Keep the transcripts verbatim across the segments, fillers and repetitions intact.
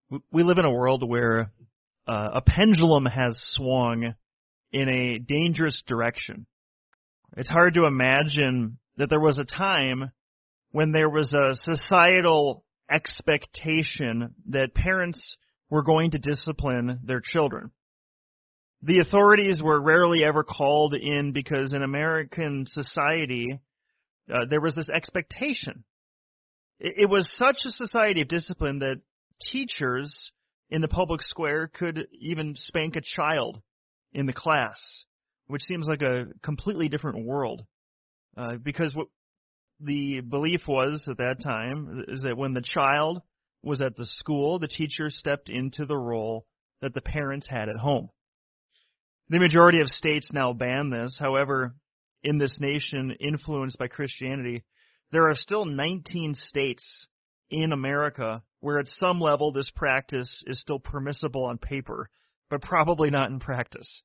We live in a world where uh, a pendulum has swung in a dangerous direction. It's hard to imagine that there was a time when there was a societal expectation that parents were going to discipline their children. The authorities were rarely ever called in because in American society, uh, there was this expectation. It, it was such a society of discipline that teachers in the public square could even spank a child in the class, which seems like a completely different world. Uh, because what the belief was at that time is that when the child was at the school, the teacher stepped into the role that the parents had at home. The majority of states now ban this. However, in this nation influenced by Christianity, there are still nineteen states in America where at some level this practice is still permissible on paper, but probably not in practice.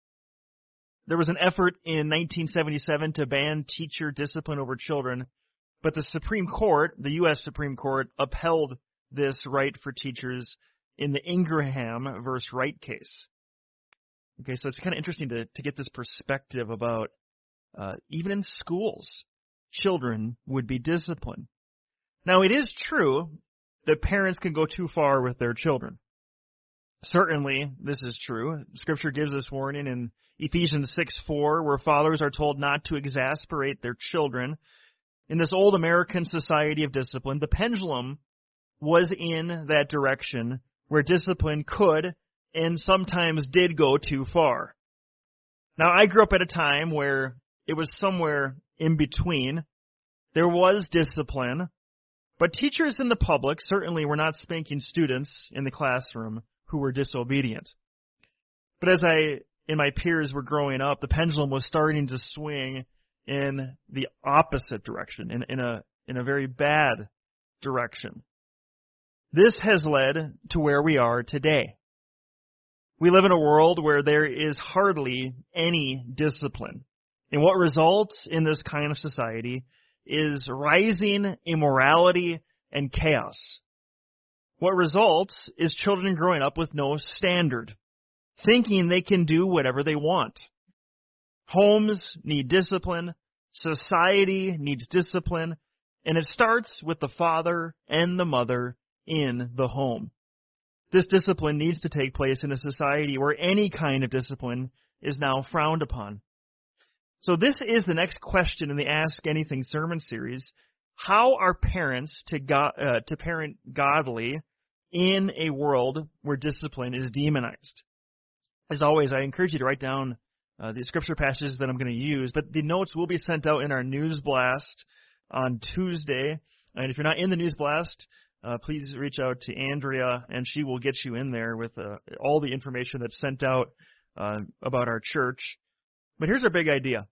There was an effort in nineteen seventy-seven to ban teacher discipline over children, but the Supreme Court, the U S Supreme Court, upheld this right for teachers in the Ingraham versus Wright case. Okay, so it's kind of interesting to, to get this perspective about uh, even in schools, children would be disciplined. Now, it is true that parents can go too far with their children. Certainly, this is true. Scripture gives us warning in Ephesians six four, where fathers are told not to exasperate their children. In this old American society of discipline, the pendulum was in that direction where discipline could and sometimes did go too far. Now, I grew up at a time where it was somewhere in between. There was discipline, but teachers in the public certainly were not spanking students in the classroom who were disobedient. But as I and my peers were growing up, the pendulum was starting to swing in the opposite direction, in, in a in a very bad direction. This has led to where we are today. We live in a world where there is hardly any discipline. And what results in this kind of society is rising immorality and chaos. What results is children growing up with no standard, thinking they can do whatever they want. Homes need discipline, society needs discipline, and it starts with the father and the mother in the home. This discipline needs to take place in a society where any kind of discipline is now frowned upon. So this is the next question in the Ask Anything sermon series. How are parents to, go, uh, to parent godly in a world where discipline is demonized? As always, I encourage you to write down uh, the scripture passages that I'm going to use, but the notes will be sent out in our news blast on Tuesday. And if you're not in the news blast, uh, please reach out to Andrea, and she will get you in there with uh, all the information that's sent out uh, about our church. But here's our big idea.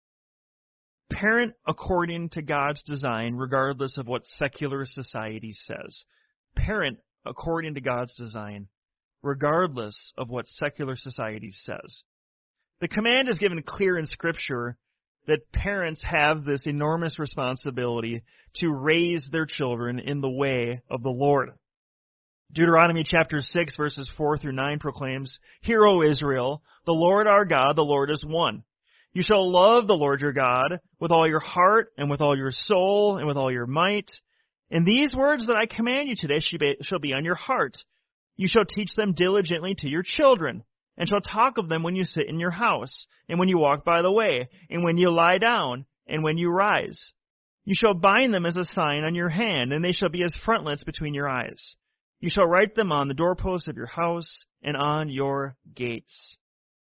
Parent according to God's design, regardless of what secular society says. Parent according to God's design, regardless of what secular society says. The command is given clear in Scripture that parents have this enormous responsibility to raise their children in the way of the Lord. Deuteronomy chapter six, verses four through nine proclaims, "Hear, O Israel, the Lord our God, the Lord is one. You shall love the Lord your God with all your heart and with all your soul and with all your might. And these words that I command you today shall be on your heart. You shall teach them diligently to your children, and shall talk of them when you sit in your house, and when you walk by the way, and when you lie down, and when you rise. You shall bind them as a sign on your hand, and they shall be as frontlets between your eyes. You shall write them on the doorposts of your house and on your gates."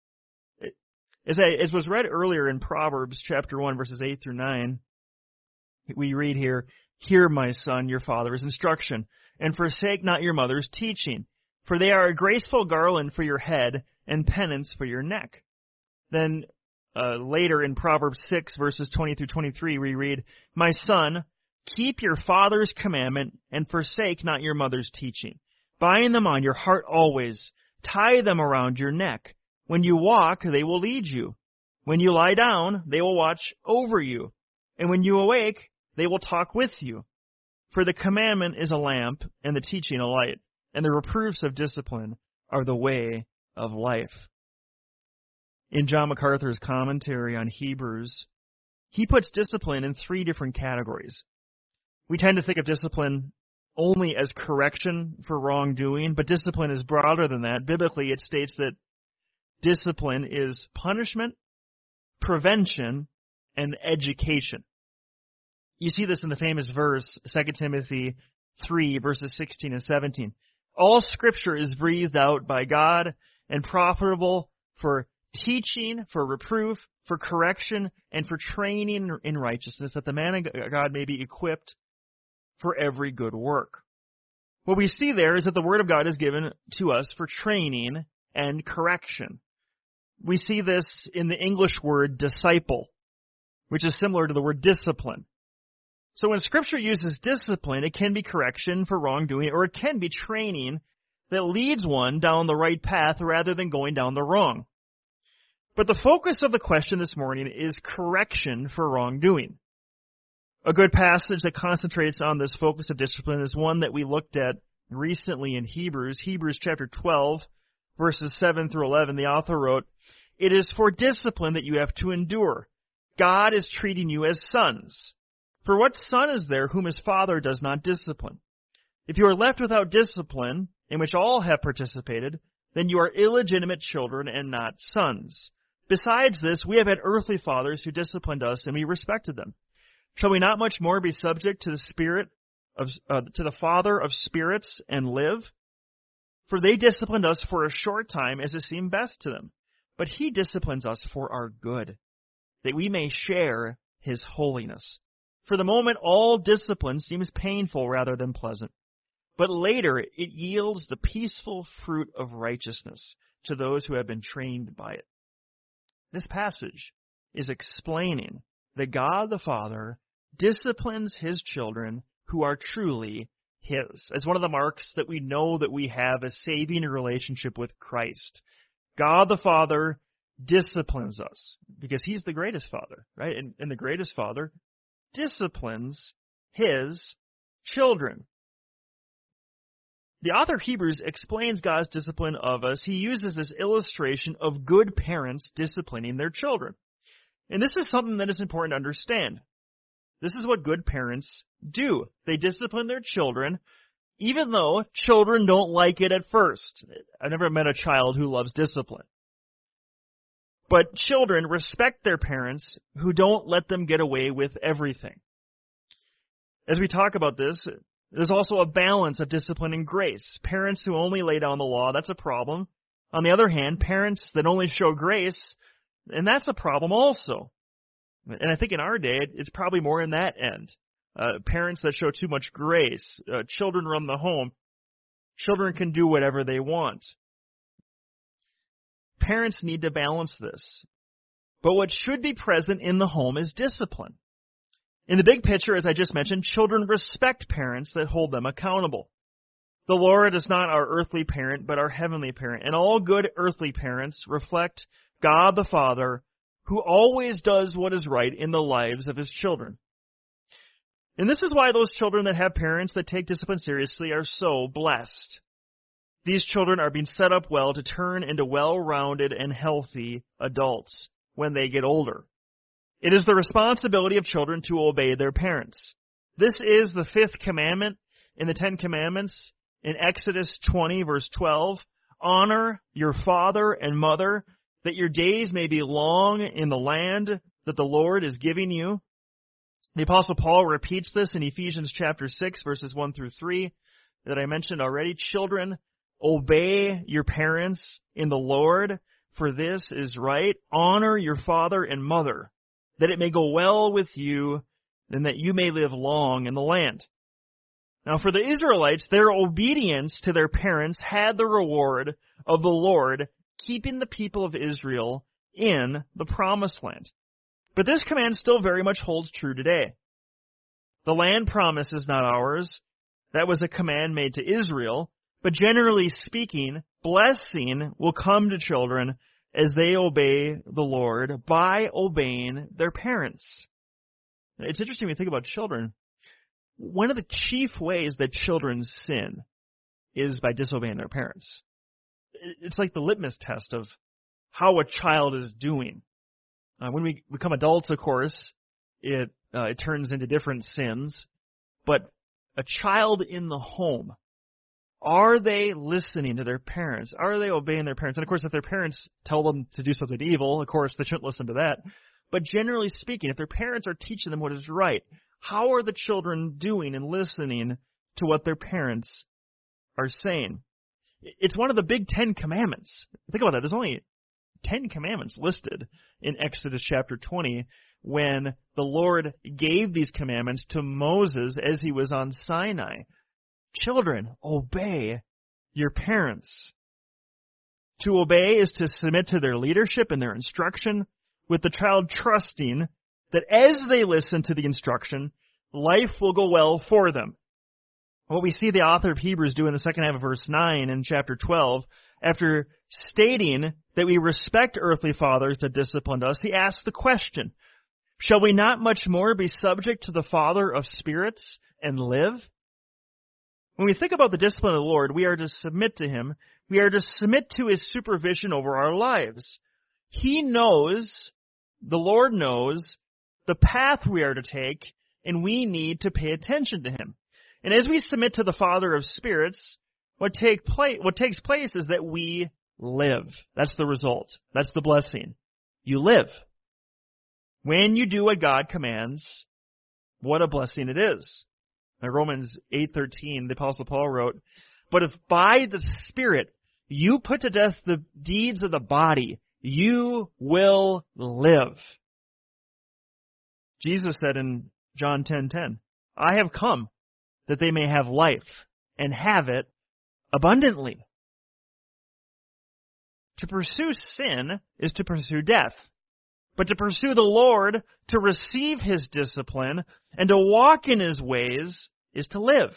As, I, as was read earlier in Proverbs chapter one, verses eight through nine, we read here, "Hear, my son, your father's instruction, and forsake not your mother's teaching, for they are a graceful garland for your head and penance for your neck." Then uh, later in Proverbs six, verses twenty through twenty-three, we read, "My son, keep your father's commandment and forsake not your mother's teaching. Bind them on your heart always. Tie them around your neck. When you walk, they will lead you. When you lie down, they will watch over you. And when you awake, they will talk with you. For the commandment is a lamp, and the teaching a light, and the reproofs of discipline are the way of life. In John MacArthur's commentary on Hebrews, he puts discipline in three different categories. We tend to think of discipline only as correction for wrongdoing, but discipline is broader than that. Biblically, it states that discipline is punishment, prevention, and education. You see this in the famous verse, Second Timothy three, verses sixteen and seventeen. All Scripture is breathed out by God and profitable for teaching, for reproof, for correction, and for training in righteousness, that the man of God may be equipped for every good work. What we see there is that the Word of God is given to us for training and correction. We see this in the English word disciple, which is similar to the word discipline. So when Scripture uses discipline, it can be correction for wrongdoing, or it can be training that leads one down the right path rather than going down the wrong. But the focus of the question this morning is correction for wrongdoing. A good passage that concentrates on this focus of discipline is one that we looked at recently in Hebrews. Hebrews chapter twelve, verses seven through eleven, the author wrote, "It is for discipline that you have to endure. God is treating you as sons. For what son is there whom his father does not discipline? If you are left without discipline, in which all have participated, then you are illegitimate children and not sons. Besides this, we have had earthly fathers who disciplined us, and we respected them. Shall we not much more be subject to the Spirit of uh, to the Father of spirits and live? For they disciplined us for a short time as it seemed best to them. But he disciplines us for our good, that we may share his holiness. For the moment, all discipline seems painful rather than pleasant. But later, it yields the peaceful fruit of righteousness to those who have been trained by it." This passage is explaining that God the Father disciplines his children who are truly his, as one of the marks that we know that we have a saving relationship with Christ. God the Father disciplines us because he's the greatest Father, right? And, and the greatest Father disciplines his children. The author of Hebrews explains God's discipline of us. He uses this illustration of good parents disciplining their children. And this is something that is important to understand. This is what good parents do. They discipline their children, even though children don't like it at first. I've never met a child who loves discipline. But children respect their parents who don't let them get away with everything. As we talk about this, there's also a balance of discipline and grace. Parents who only lay down the law, that's a problem. On the other hand, parents that only show grace, and that's a problem also. And I think in our day, it's probably more in that end. Uh, parents that show too much grace. Uh, children run the home. Children can do whatever they want. Parents need to balance this. But what should be present in the home is discipline. In the big picture, as I just mentioned, children respect parents that hold them accountable. The Lord is not our earthly parent, but our heavenly parent. And all good earthly parents reflect God the Father, who always does what is right in the lives of his children. And this is why those children that have parents that take discipline seriously are so blessed. These children are being set up well to turn into well-rounded and healthy adults when they get older. It is the responsibility of children to obey their parents. This is the fifth commandment in the Ten Commandments in Exodus twenty, verse twelve. Honor your father and mother, that your days may be long in the land that the Lord is giving you. The Apostle Paul repeats this in Ephesians chapter six, verses one through three, that I mentioned already. Children, obey your parents in the Lord, for this is right. Honor your father and mother, that it may go well with you, and that you may live long in the land. Now, for the Israelites, their obedience to their parents had the reward of the Lord keeping the people of Israel in the promised land. But this command still very much holds true today. The land promise is not ours. That was a command made to Israel. But generally speaking, blessing will come to children as they obey the Lord by obeying their parents. It's interesting when you think about children. One of the chief ways that children sin is by disobeying their parents. It's like the litmus test of how a child is doing. Uh, when we become adults, of course, it uh, it turns into different sins. But a child in the home, are they listening to their parents? Are they obeying their parents? And of course, if their parents tell them to do something evil, of course, they shouldn't listen to that. But generally speaking, if their parents are teaching them what is right, how are the children doing and listening to what their parents are saying? It's one of the big Ten Commandments. Think about that. There's only Ten Commandments listed in Exodus chapter twenty when the Lord gave these commandments to Moses as he was on Sinai. Children, obey your parents. To obey is to submit to their leadership and their instruction, with the child trusting that as they listen to the instruction, life will go well for them. What we see the author of Hebrews do in the second half of verse nine in chapter twelve, after stating that we respect earthly fathers that disciplined us, he asks the question, shall we not much more be subject to the Father of spirits and live? When we think about the discipline of the Lord, we are to submit to Him. We are to submit to His supervision over our lives. He knows, the Lord knows, the path we are to take, and we need to pay attention to Him. And as we submit to the Father of spirits, what take place, what takes place is that we live. That's the result. That's the blessing. You live. When you do what God commands, what a blessing it is. In Romans eight thirteen, the Apostle Paul wrote, but if by the Spirit you put to death the deeds of the body, you will live. Jesus said in John ten ten, I have come that they may have life and have it abundantly. To pursue sin is to pursue death. But to pursue the Lord, to receive His discipline, and to walk in His ways is to live.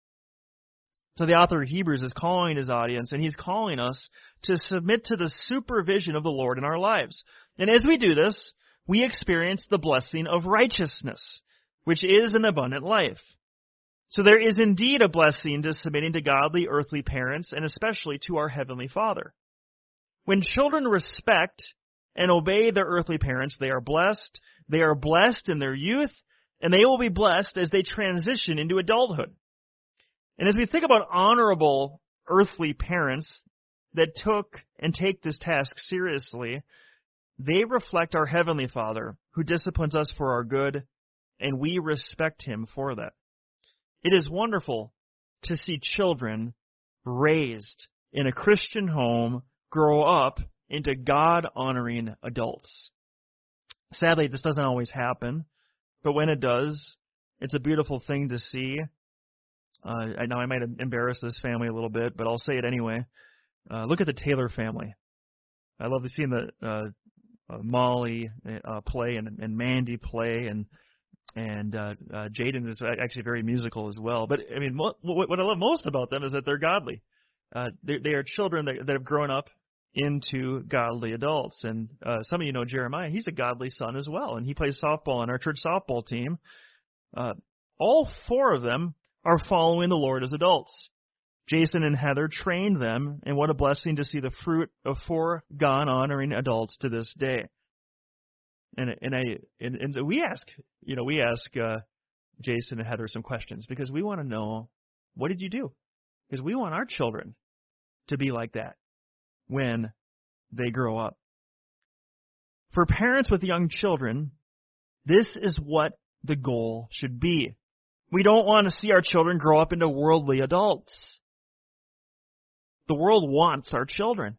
So the author of Hebrews is calling his audience, and he's calling us to submit to the supervision of the Lord in our lives. And as we do this, we experience the blessing of righteousness, which is an abundant life. So there is indeed a blessing to submitting to godly earthly parents, and especially to our Heavenly Father. When children respect and obey their earthly parents, they are blessed. They are blessed in their youth, and they will be blessed as they transition into adulthood. And as we think about honorable earthly parents that took and take this task seriously, they reflect our Heavenly Father, who disciplines us for our good, and we respect Him for that. It is wonderful to see children raised in a Christian home grow up into God-honoring adults. Sadly, this doesn't always happen, but when it does, it's a beautiful thing to see. Uh, I know I might embarrass this family a little bit, but I'll say it anyway. Uh, look at the Taylor family. I love seeing the uh, uh, Molly uh, play and, and Mandy play, and and uh, uh, Jaden is actually very musical as well. But I mean, what, what I love most about them is that they're godly. Uh, they, they are children that, that have grown up into godly adults. And uh, some of you know Jeremiah. He's a godly son as well, and he plays softball on our church softball team. Uh, all four of them are following the Lord as adults. Jason and Heather trained them, and what a blessing to see the fruit of four God-honoring adults to this day. And and I and, and so we ask, you know, we ask uh, Jason and Heather some questions because we want to know, what did you do? Because we want our children to be like that when they grow up. For parents with young children, this is what the goal should be. We don't want to see our children grow up into worldly adults. The world wants our children.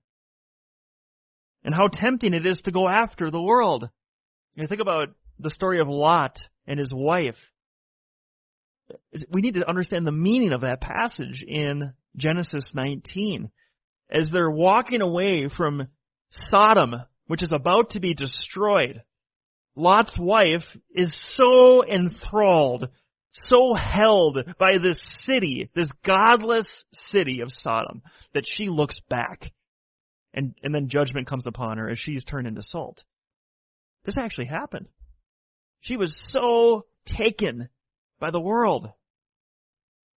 And how tempting it is to go after the world. You think about the story of Lot and his wife. We need to understand the meaning of that passage in Genesis nineteen. As they're walking away from Sodom, which is about to be destroyed, Lot's wife is so enthralled, so held by this city, this godless city of Sodom, that she looks back, and, and then judgment comes upon her as she's turned into salt. This actually happened. She was so taken by the world.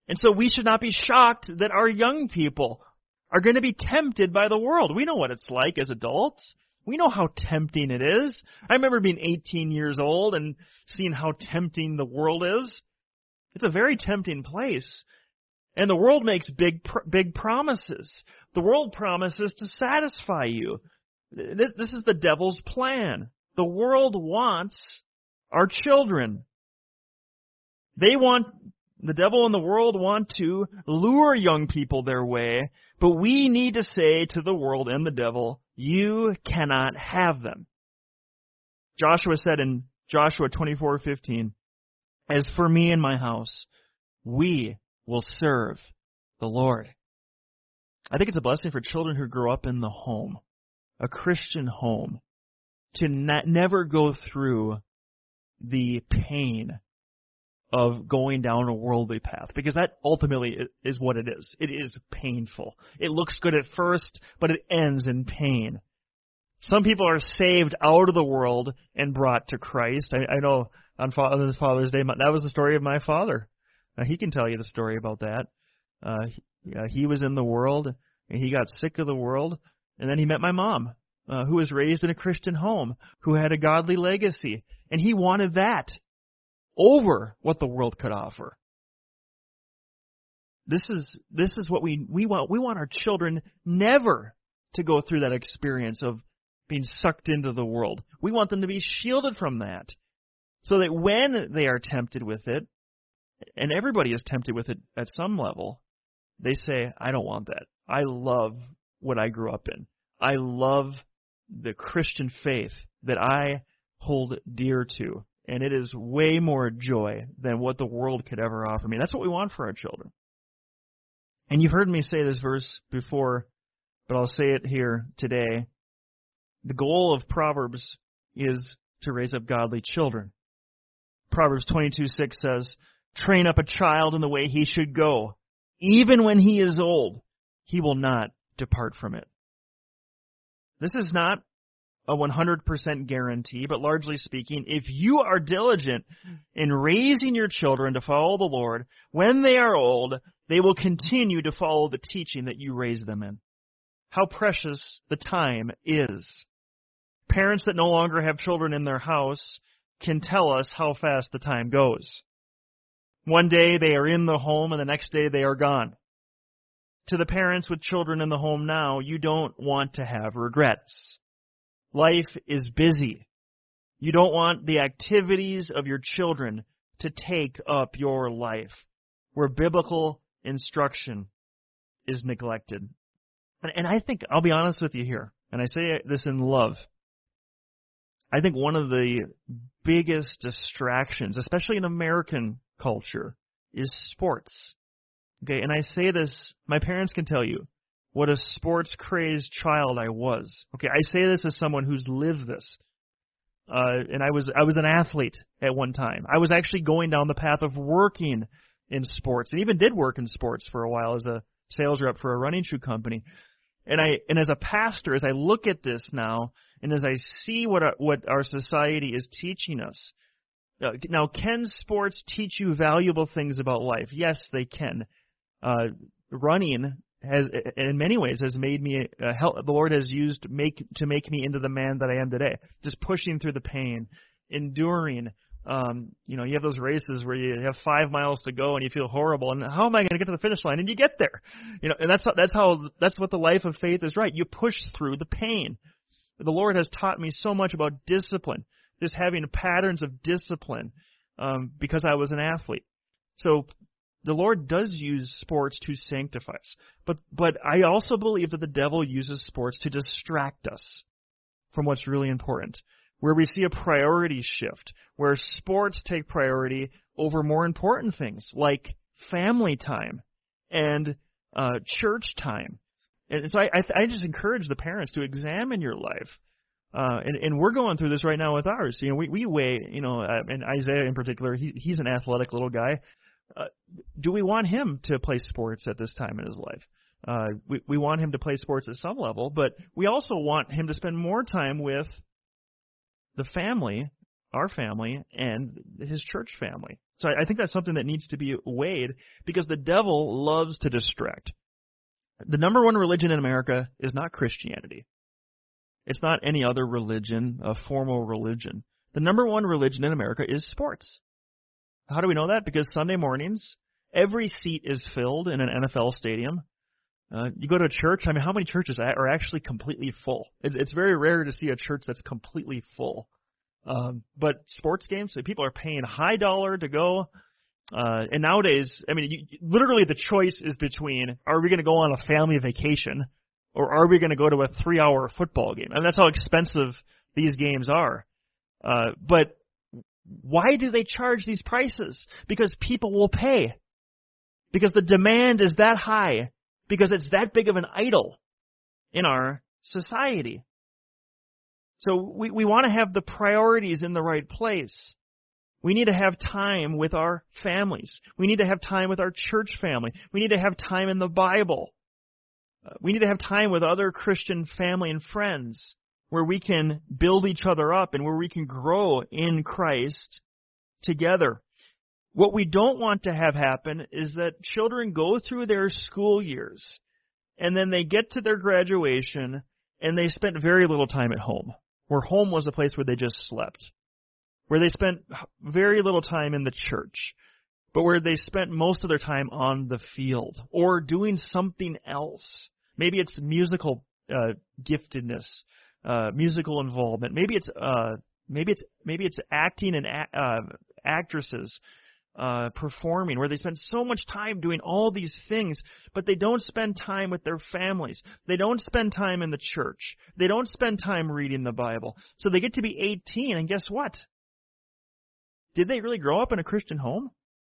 And so we should not be shocked that our young people are going to be tempted by the world. We know what it's like as adults. We know how tempting it is. I remember being eighteen years old and seeing how tempting the world is. It's a very tempting place. And the world makes big, big promises. The world promises to satisfy you. This, this is the devil's plan. The world wants our children. They want, the devil and the world want to lure young people their way, but we need to say to the world and the devil, you cannot have them. Joshua said in Joshua twenty-four fifteen, as for me and my house, we will serve the Lord. I think it's a blessing for children who grow up in the home, a Christian home, to not, never go through the pain of going down a worldly path, because that ultimately is what it is. It is painful. It looks good at first, but it ends in pain. Some people are saved out of the world and brought to Christ. I, I know on Father's, Father's Day, that was the story of my father. Uh, he can tell you the story about that. Uh, he, uh, he was in the world, and he got sick of the world, and then he met my mom, uh, who was raised in a Christian home, who had a godly legacy, and he wanted that over what the world could offer. This is this is what we we want. We want our children never to go through that experience of being sucked into the world. We want them to be shielded from that, so that when they are tempted with it, and everybody is tempted with it at some level, they say, I don't want that. I love what I grew up in. I love the Christian faith that I hold dear to. And it is way more joy than what the world could ever offer me. That's what we want for our children. And you've heard me say this verse before, but I'll say it here today. The goal of Proverbs is to raise up godly children. Proverbs twenty-two six says, train up a child in the way he should go. Even when he is old, he will not depart from it. This is not a one hundred percent guarantee, but largely speaking, if you are diligent in raising your children to follow the Lord, when they are old, they will continue to follow the teaching that you raised them in. How precious the time is. Parents that no longer have children in their house can tell us how fast the time goes. One day they are in the home, and the next day they are gone. To the parents with children in the home now, you don't want to have regrets. Life is busy. You don't want the activities of your children to take up your life, where biblical instruction is neglected. And, and I think, I'll be honest with you here, and I say this in love, I think one of the biggest distractions, especially in American culture, is sports. Okay, and I say this, my parents can tell you, what a sports-crazed child I was. Okay, I say this as someone who's lived this. Uh, and I was I was an athlete at one time. I was actually going down the path of working in sports, and even did work in sports for a while as a sales rep for a running shoe company. And I and as a pastor, as I look at this now, and as I see what our, what our society is teaching us, uh, now can sports teach you valuable things about life? Yes, they can. Uh, running has, in many ways, has made me, uh, help, the Lord has used make to make me into the man that I am today. Just pushing through the pain, enduring. Um, you know, you have those races where you have five miles to go and you feel horrible, and how am I going to get to the finish line? And you get there. You know, and that's that's how that's what the life of faith is, right? You push through the pain. The Lord has taught me so much about discipline, just having patterns of discipline, um, because I was an athlete. So the Lord does use sports to sanctify us. But but I also believe that the devil uses sports to distract us from what's really important, where we see a priority shift, where sports take priority over more important things like family time and uh, church time. And so I, I, I just encourage the parents to examine your life. Uh, and, and we're going through this right now with ours. You know, we, we weigh, you know, uh, and Isaiah in particular, he, he's an athletic little guy. Uh, do we want him to play sports at this time in his life? Uh, we, we want him to play sports at some level, but we also want him to spend more time with the family our family and his church family. So I, I think that's something that needs to be weighed because the devil loves to distract. The number one religion in America is not Christianity. It's not any other religion, a formal religion. The number one religion in America is sports. How do we know that? Because Sunday mornings, every seat is filled in an N F L stadium. Uh, you go to a church, I mean, how many churches are actually completely full? It's, it's very rare to see a church that's completely full. Um, but sports games, people are paying high dollar to go. Uh, and nowadays, I mean, you, literally the choice is between, are we going to go on a family vacation or are we going to go to a three-hour football game? I mean, that's how expensive these games are. Uh, but why do they charge these prices? Because people will pay. Because the demand is that high. Because it's that big of an idol in our society. So we, we want to have the priorities in the right place. We need to have time with our families. We need to have time with our church family. We need to have time in the Bible. Uh, we need to have time with other Christian family and friends where we can build each other up and where we can grow in Christ together. What we don't want to have happen is that children go through their school years and then they get to their graduation and they spent very little time at home, where home was a place where they just slept, where they spent very little time in the church, but where they spent most of their time on the field or doing something else. Maybe it's musical uh, giftedness, uh, musical involvement. Maybe it's uh, maybe it's maybe it's acting and uh, actresses uh, performing, where they spend so much time doing all these things, but they don't spend time with their families. They don't spend time in the church. They don't spend time reading the Bible. So they get to be eighteen, and guess what? Did they really grow up in a Christian home?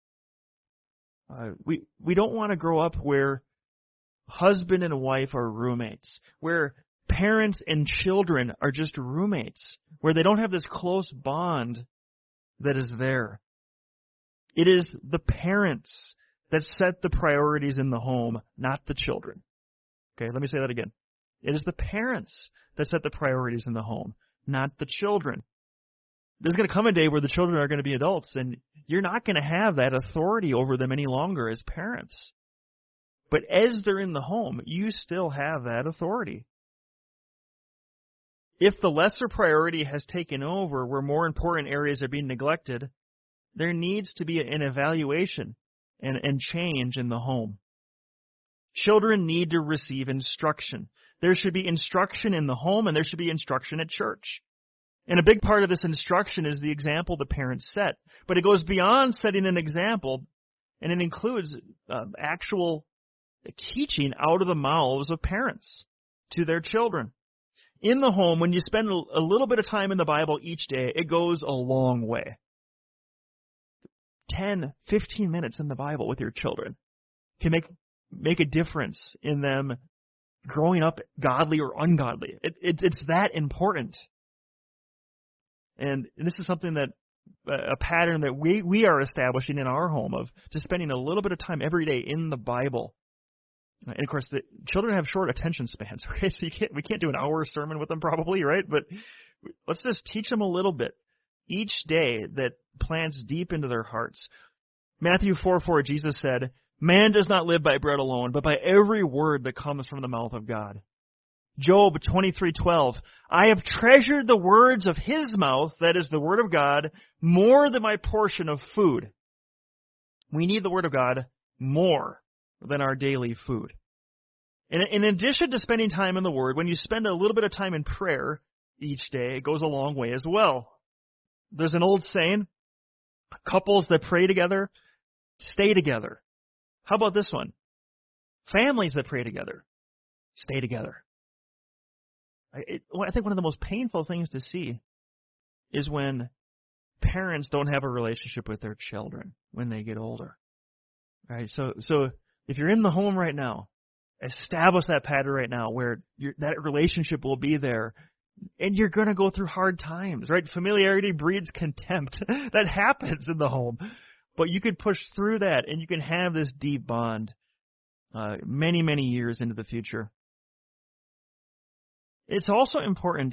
Uh, we we don't want to grow up where husband and wife are roommates, where parents and children are just roommates, where they don't have this close bond that is there. It is the parents that set the priorities in the home, not the children. Okay, let me say that again. It is the parents that set the priorities in the home, not the children. There's going to come a day where the children are going to be adults, and you're not going to have that authority over them any longer as parents. But as they're in the home, you still have that authority. If the lesser priority has taken over where more important areas are being neglected, there needs to be an evaluation and, and change in the home. Children need to receive instruction. There should be instruction in the home, and there should be instruction at church. And a big part of this instruction is the example the parents set. But it goes beyond setting an example, and it includes uh, actual teaching out of the mouths of parents to their children. In the home, when you spend a little bit of time in the Bible each day, it goes a long way. ten, fifteen minutes in the Bible with your children can make make a difference in them growing up godly or ungodly. It, it, it's that important. And this is something that, a pattern that we, we are establishing in our home of just spending a little bit of time every day in the Bible. And of course, the children have short attention spans, right? So you can't, we can't do an hour sermon with them probably, right? But let's just teach them a little bit each day that plants deep into their hearts. Matthew four four, Jesus said, "Man does not live by bread alone, but by every word that comes from the mouth of God." Job twenty-three twelve, "I have treasured the words of his mouth," that is the word of God, "more than my portion of food." We need the word of God more than our daily food. And in addition to spending time in the word, when you spend a little bit of time in prayer each day, it goes a long way as well. There's an old saying, couples that pray together stay together. How about this one? Families that pray together stay together. It, I think one of the most painful things to see is when parents don't have a relationship with their children when they get older. Right? So, so if you're in the home right now, establish that pattern right now where you're, that relationship will be there, and you're going to go through hard times. Right? Familiarity breeds contempt. That happens in the home, but you can push through that, and you can have this deep bond uh, many, many years into the future. It's also important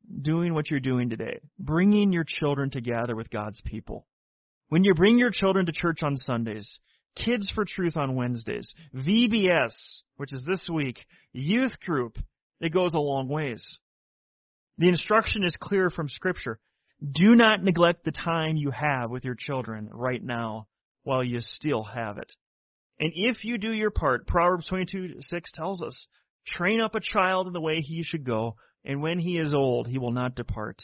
doing what you're doing today, bringing your children to gather with God's people. When you bring your children to church on Sundays, Kids for Truth on Wednesdays, V B S, which is this week, youth group, it goes a long ways. The instruction is clear from Scripture. Do not neglect the time you have with your children right now while you still have it. And if you do your part, Proverbs twenty-two six tells us, train up a child in the way he should go, and when he is old, he will not depart.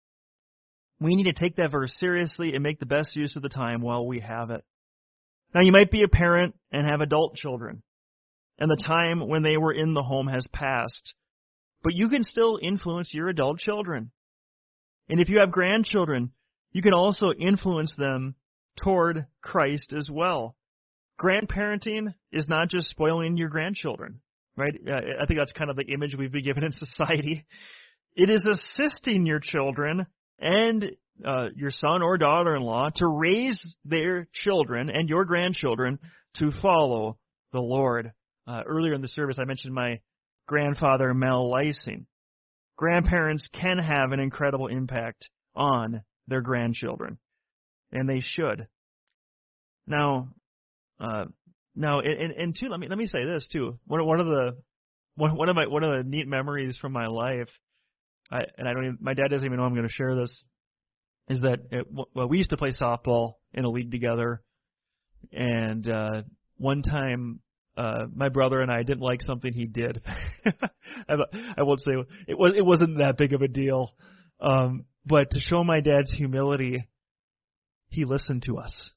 We need to take that verse seriously and make the best use of the time while we have it. Now, you might be a parent and have adult children, and the time when they were in the home has passed, but you can still influence your adult children. And if you have grandchildren, you can also influence them toward Christ as well. Grandparenting is not just spoiling your grandchildren, right? I think that's kind of the image we've been given in society. It is assisting your children and uh, your son or daughter-in-law to raise their children and your grandchildren to follow the Lord. Uh, earlier in the service, I mentioned my grandfather, Mel Lysing. Grandparents can have an incredible impact on their grandchildren, and they should. Now, uh, now, and, and two, let me let me say this too. One one of the one one of my one of the neat memories from my life, I and I don't even, my dad doesn't even know I'm going to share this, is that it, well, we used to play softball in a league together, and uh, one time. Uh, my brother and I didn't like something he did. I, I won't say it was. It wasn't that big of a deal, um, but to show my dad's humility, he listened to us,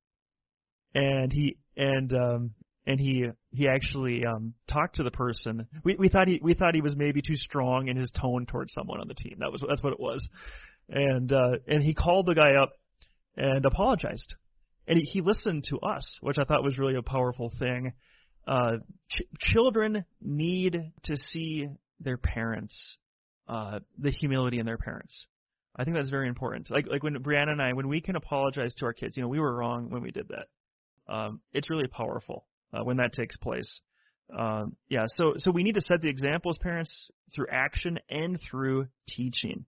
and he and um, and he he actually um, talked to the person. We we thought he we thought he was maybe too strong in his tone towards someone on the team. That was that's what it was, and uh, and he called the guy up and apologized, and he, he listened to us, which I thought was really a powerful thing. Uh, ch- children need to see their parents, uh, the humility in their parents. I think that's very important. Like, like when Brianna and I, when we can apologize to our kids, you know, we were wrong when we did that. Um, it's really powerful, uh, when that takes place. Um, yeah, so, so we need to set the example as parents through action and through teaching.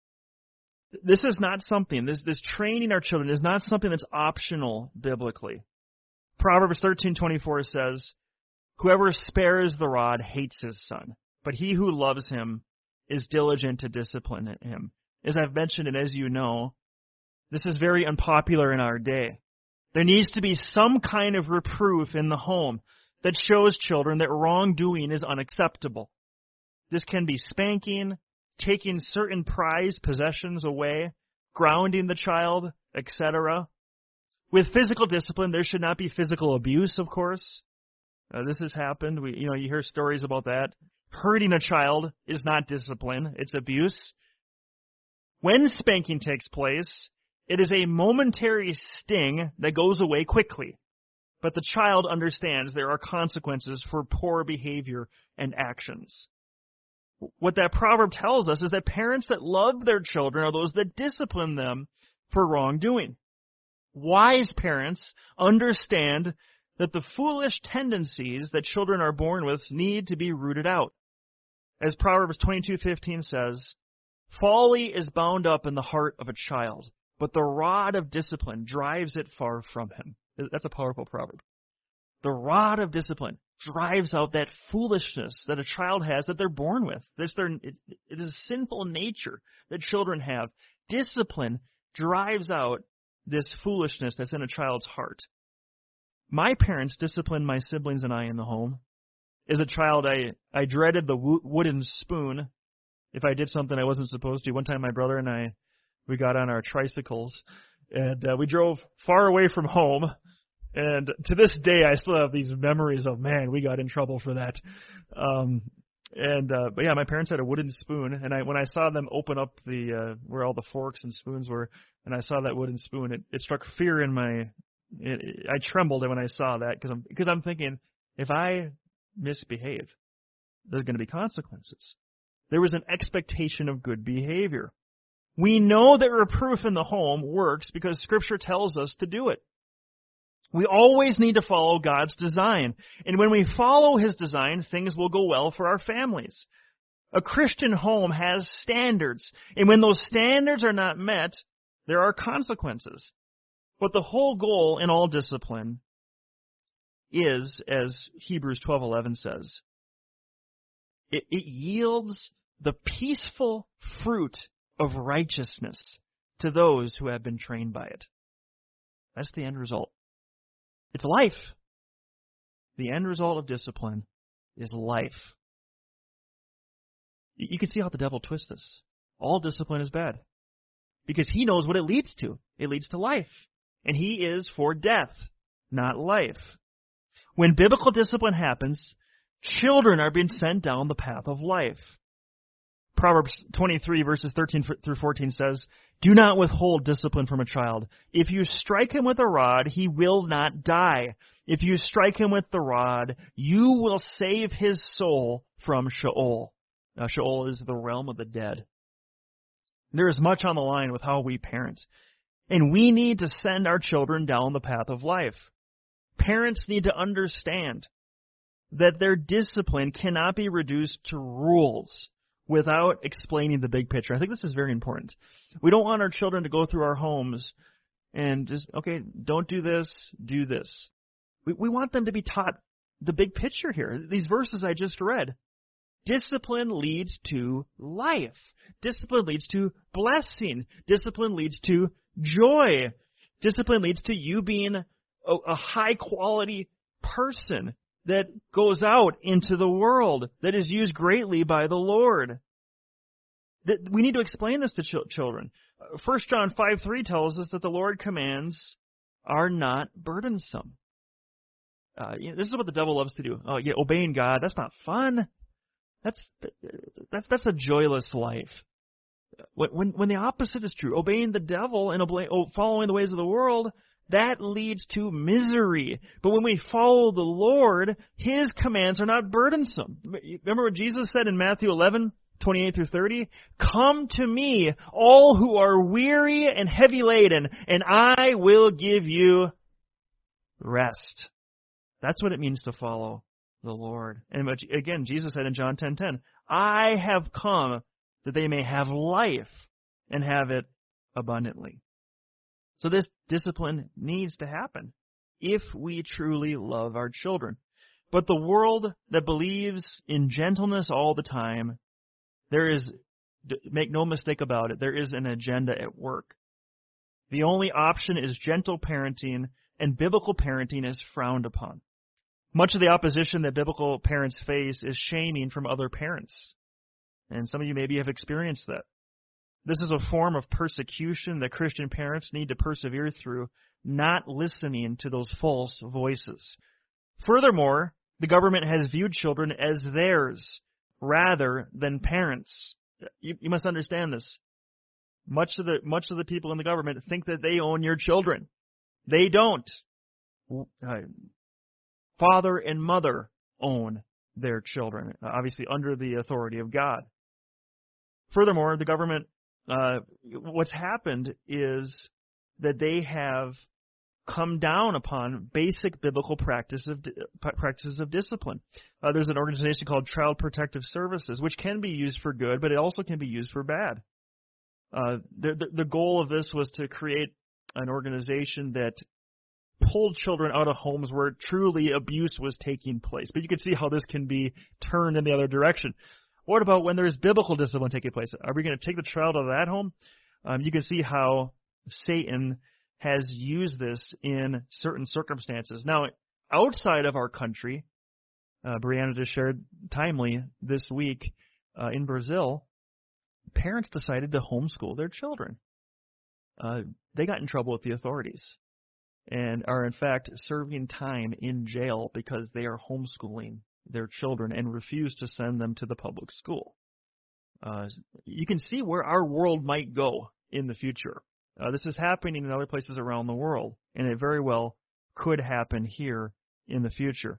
This is not something, this, this training our children is not something that's optional biblically. Proverbs thirteen twenty-four says, whoever spares the rod hates his son, but he who loves him is diligent to discipline him. As I've mentioned, and as you know, this is very unpopular in our day. There needs to be some kind of reproof in the home that shows children that wrongdoing is unacceptable. This can be spanking, taking certain prized possessions away, grounding the child, et cetera. With physical discipline, there should not be physical abuse, of course. Uh, this has happened. We, you know, you hear stories about that. Hurting a child is not discipline. It's abuse. When spanking takes place, it is a momentary sting that goes away quickly. But the child understands there are consequences for poor behavior and actions. What that proverb tells us is that parents that love their children are those that discipline them for wrongdoing. Wise parents understand that the foolish tendencies that children are born with need to be rooted out. As Proverbs twenty-two fifteen says, folly is bound up in the heart of a child, but the rod of discipline drives it far from him. That's a powerful proverb. The rod of discipline drives out that foolishness that a child has that they're born with. This their, it, it is a sinful nature that children have. Discipline drives out this foolishness that's in a child's heart. My parents disciplined my siblings and I in the home. As a child, I, I dreaded the wo- wooden spoon if I did something I wasn't supposed to. One time my brother and I, we got on our tricycles, and uh, we drove far away from home. And to this day, I still have these memories of, man, we got in trouble for that. Um, and uh, but yeah, my parents had a wooden spoon, and I when I saw them open up the uh, where all the forks and spoons were, and I saw that wooden spoon, it, it struck fear in my. It, it, I trembled when I saw that because I'm because I'm thinking, if I misbehave, there's going to be consequences. There was an expectation of good behavior. We know that reproof in the home works because Scripture tells us to do it. We always need to follow God's design. And when we follow His design, things will go well for our families. A Christian home has standards, and when those standards are not met, there are consequences. But the whole goal in all discipline is, as Hebrews twelve eleven says, it, it yields the peaceful fruit of righteousness to those who have been trained by it. That's the end result. It's life. The end result of discipline is life. You can see how the devil twists this. All discipline is bad because he knows what it leads to. It leads to life. And he is for death, not life. When biblical discipline happens, children are being sent down the path of life. Proverbs twenty-three, verses thirteen through fourteen says, "Do not withhold discipline from a child. If you strike him with a rod, he will not die. If you strike him with the rod, you will save his soul from Sheol." Now, Sheol is the realm of the dead. There is much on the line with how we parent. And we need to send our children down the path of life. Parents need to understand that their discipline cannot be reduced to rules without explaining the big picture. I think this is very important. We don't want our children to go through our homes and just, okay, don't do this, do this. We, we want them to be taught the big picture here. These verses I just read. Discipline leads to life. Discipline leads to blessing. Discipline leads to joy. Discipline leads to you being a, a high-quality person that goes out into the world, that is used greatly by the Lord. That we need to explain this to ch- children. First John five three tells us that the Lord commands are not burdensome. Uh, you know, this is what the devil loves to do. Oh, yeah, obeying God, that's not fun. That's that's that's a joyless life. When when the opposite is true, obeying the devil and obey, following the ways of the world, that leads to misery. But when we follow the Lord, His commands are not burdensome. Remember what Jesus said in Matthew eleven, twenty-eight through thirty? "Come to me, all who are weary and heavy laden, and I will give you rest." That's what it means to follow the Lord. And again, Jesus said in John ten ten, "I have come that they may have life and have it abundantly." So this discipline needs to happen if we truly love our children. But the world that believes in gentleness all the time, there is, make no mistake about it, there is an agenda at work. The only option is gentle parenting, and biblical parenting is frowned upon. Much of the opposition that biblical parents face is shaming from other parents. And some of you maybe have experienced that. This is a form of persecution that Christian parents need to persevere through, not listening to those false voices. Furthermore, the government has viewed children as theirs rather than parents. You, you must understand this. Much of the much of the people in the government think that they own your children. They don't. Uh, Father and mother own their children, obviously under the authority of God. Furthermore, the government, uh, what's happened is that they have come down upon basic biblical practice of, practices of discipline. Uh, there's an organization called Child Protective Services, which can be used for good, but it also can be used for bad. Uh, the, the, the goal of this was to create an organization that pulled children out of homes where truly abuse was taking place. But you can see how this can be turned in the other direction. What about when there's biblical discipline taking place? Are we going to take the child out of that home? Um, you can see how Satan has used this in certain circumstances. Now, outside of our country, uh, Brianna just shared timely this week uh, in Brazil, parents decided to homeschool their children. Uh, they got in trouble with the authorities and are in fact serving time in jail because they are homeschooling their children and refuse to send them to the public school. Uh, you can see where our world might go in the future. Uh, this is happening in other places around the world, and it very well could happen here in the future.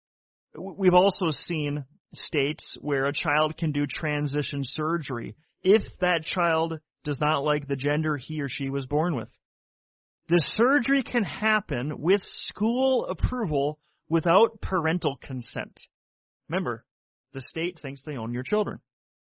We've also seen states where a child can do transition surgery if that child does not like the gender he or she was born with. The surgery can happen with school approval without parental consent. Remember, the state thinks they own your children.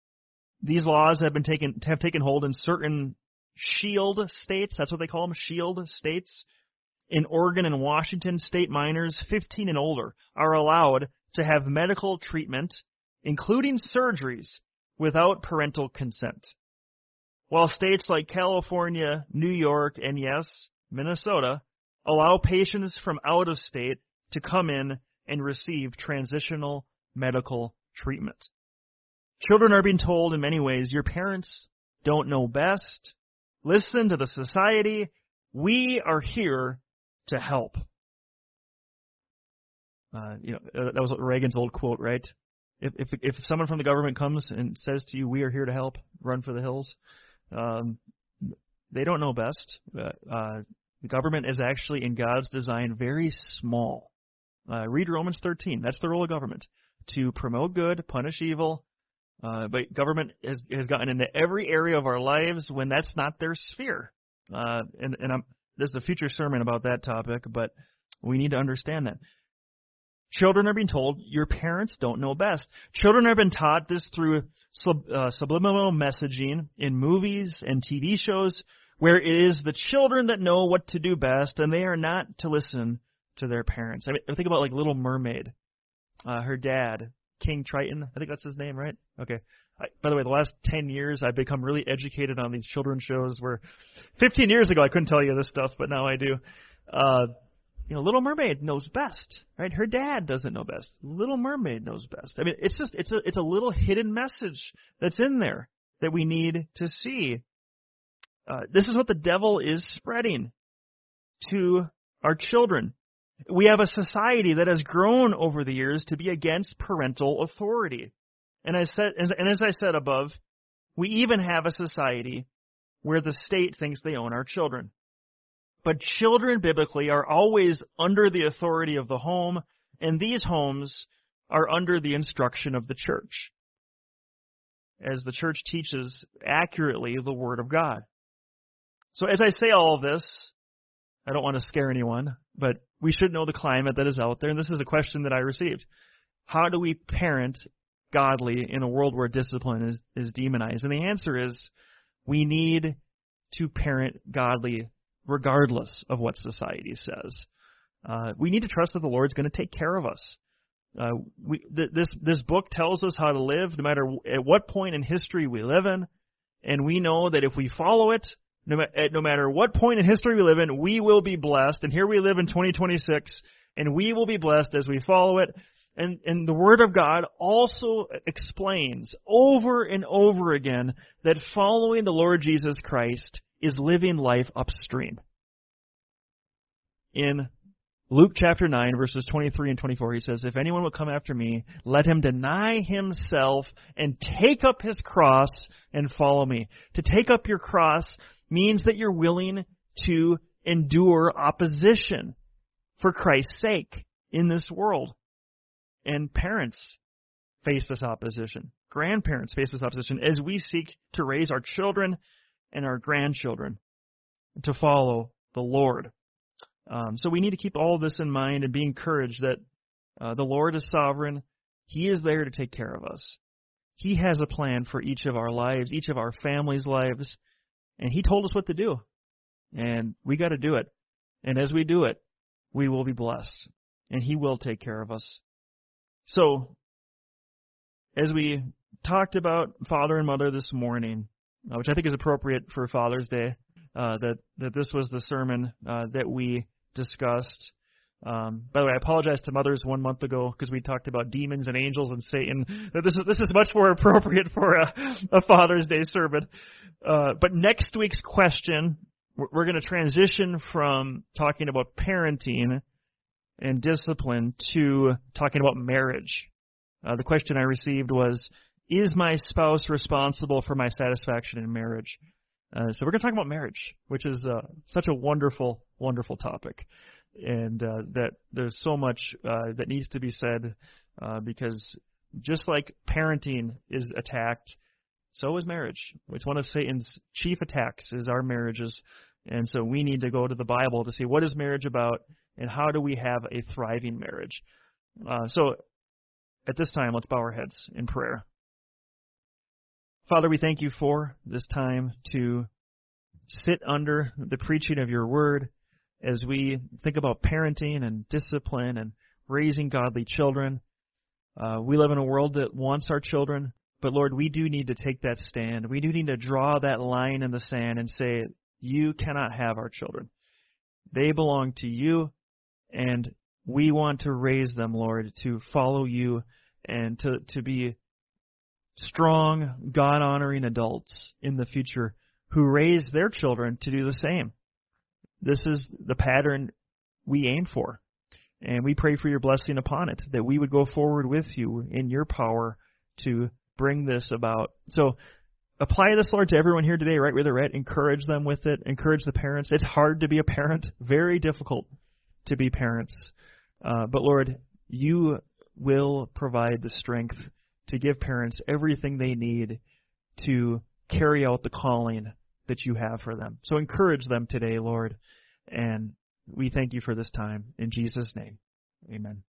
these laws have been taken have taken hold in certain shield states. That's what they call them, shield states. In Oregon and Washington, state minors fifteen and older are allowed to have medical treatment, including surgeries, without parental consent. While states like California, New York, and yes, Minnesota, allow patients from out of state to come in and receive transitional medical treatment. Children are being told in many ways, your parents don't know best. Listen to the society. We are here to help. Uh, you know, that was Reagan's old quote, right? If, if if someone from the government comes and says to you, we are here to help, run for the hills, um, they don't know best. Uh, uh, the government is actually, in God's design, very small. Uh, read Romans thirteen. That's the role of government, to promote good, punish evil. Uh, but government has, has gotten into every area of our lives when that's not their sphere. Uh, and and I'm, this is a future sermon about that topic, but we need to understand that. Children are being told, your parents don't know best. Children have been taught this through sub, uh, subliminal messaging in movies and T V shows, where it is the children that know what to do best, and they are not to listen to their parents. I mean, think about like Little Mermaid. Uh, her dad, King Triton, I think that's his name, right? Okay. I, by the way, the last ten years, I've become really educated on these children's shows where fifteen years ago I couldn't tell you this stuff, but now I do. Uh, you know, Little Mermaid knows best, right? Her dad doesn't know best. Little Mermaid knows best. I mean, it's just, it's a, it's a little hidden message that's in there that we need to see. Uh, this is what the devil is spreading to our children. We have a society that has grown over the years to be against parental authority. And I said, and as I said above, we even have a society where the state thinks they own our children. But children biblically are always under the authority of the home, and these homes are under the instruction of the church, as the church teaches accurately the Word of God. So as I say all of this, I don't want to scare anyone, but we should know the climate that is out there, and this is a question that I received. How do we parent godly in a world where discipline is, is demonized? And the answer is, we need to parent godly regardless of what society says. Uh, we need to trust that the Lord's going to take care of us. Uh, we, th- this this book tells us how to live no matter w- at what point in history we live in, and we know that if we follow it, no, ma- at no matter what point in history we live in, we will be blessed. And here we live in twenty twenty-six, and we will be blessed as we follow it. And, and the Word of God also explains over and over again that following the Lord Jesus Christ is living life upstream. In Luke chapter nine, verses twenty-three and twenty-four, he says, if anyone will come after me, let him deny himself and take up his cross and follow me. To take up your cross means that you're willing to endure opposition for Christ's sake in this world. And parents face this opposition. Grandparents face this opposition as we seek to raise our children and our grandchildren to follow the Lord. Um, so we need to keep all of this in mind and be encouraged that uh, the Lord is sovereign. He is there to take care of us. He has a plan for each of our lives, each of our families' lives, and He told us what to do. And we got to do it. And as we do it, we will be blessed, and He will take care of us. So, as we talked about father and mother this morning, uh, which I think is appropriate for Father's Day, uh, that, that this was the sermon uh, that we discussed. Um, by the way, I apologize to mothers one month ago because we talked about demons and angels and Satan. That this is this is much more appropriate for a, a Father's Day sermon. Uh, but next week's question, we're, we're going to transition from talking about parenting and discipline to talking about marriage. Uh, the question I received was, is my spouse responsible for my satisfaction in marriage? Uh, so we're going to talk about marriage, which is uh, such a wonderful, wonderful topic. And uh, that there's so much uh, that needs to be said uh, because just like parenting is attacked, so is marriage. It's one of Satan's chief attacks is our marriages. And so we need to go to the Bible to see what is marriage about and how do we have a thriving marriage. Uh, so at this time, let's bow our heads in prayer. Father, we thank you for this time to sit under the preaching of your word as we think about parenting and discipline and raising godly children. Uh, we live in a world that wants our children, but Lord, we do need to take that stand. We do need to draw that line in the sand and say, you cannot have our children. They belong to you, and we want to raise them, Lord, to follow you and to, to be strong, God-honoring adults in the future who raise their children to do the same. This is the pattern we aim for, and we pray for your blessing upon it, that we would go forward with you in your power to bring this about. So apply this, Lord, to everyone here today, right where they're at. Encourage them with it. Encourage the parents. It's hard to be a parent, very difficult to be parents. Uh, but Lord, you will provide the strength to give parents everything they need to carry out the calling that you have for them. So encourage them today, Lord, and we thank you for this time. In Jesus' name, amen.